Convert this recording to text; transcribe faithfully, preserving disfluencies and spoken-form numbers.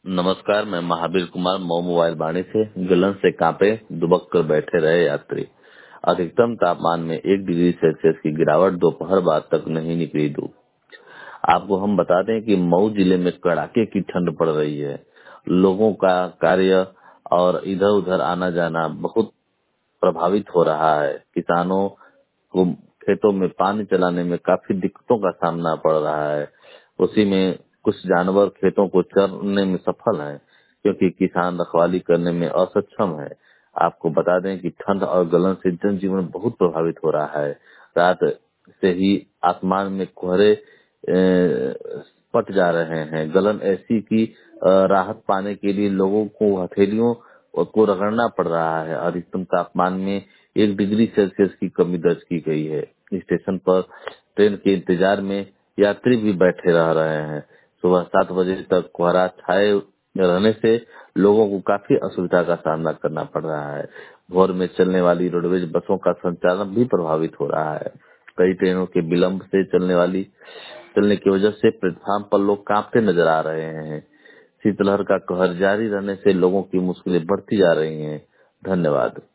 नमस्कार, मैं महावीर कुमार मऊ मोबाइल वाणी से। गलन से कांपे दुबक कर बैठे रहे यात्री। अधिकतम तापमान में एक डिग्री सेल्सियस की गिरावट दोपहर बाद तक नहीं निकली धूप। आपको हम बता दें कि मऊ जिले में कड़ाके की ठंड पड़ रही है। लोगों का कार्य और इधर उधर आना जाना बहुत प्रभावित हो रहा है। किसानों को खेतों में पानी चलाने में काफी दिक्कतों का सामना पड़ रहा है। उसी में कुछ जानवर खेतों को चरने में सफल हैं, क्योंकि किसान रखवाली करने में असक्षम है। आपको बता दें कि ठंड और गलन से जनजीवन बहुत प्रभावित हो रहा है। रात से ही आसमान में कोहरे अ, पट जा रहे हैं। गलन ऐसी की अ, राहत पाने के लिए लोगों को हथेलियों को रगड़ना पड़ रहा है। अधिकतम तापमान में एक डिग्री सेल्सियस की कमी दर्ज की गई है। स्टेशन पर ट्रेन के इंतजार में यात्री भी बैठे रह रहे हैं। सुबह सात बजे तक कोहरा छाए रहने से लोगों को काफी असुविधा का सामना करना पड़ रहा है। भोर में चलने वाली रोडवेज बसों का संचालन भी प्रभावित हो रहा है। कई ट्रेनों के विलंब से चलने वाली चलने की वजह से प्लेटफार्म पर लोग कांपते नजर आ रहे हैं। शीतलहर का कहर जारी रहने से लोगों की मुश्किलें बढ़ती जा रही हैं। धन्यवाद।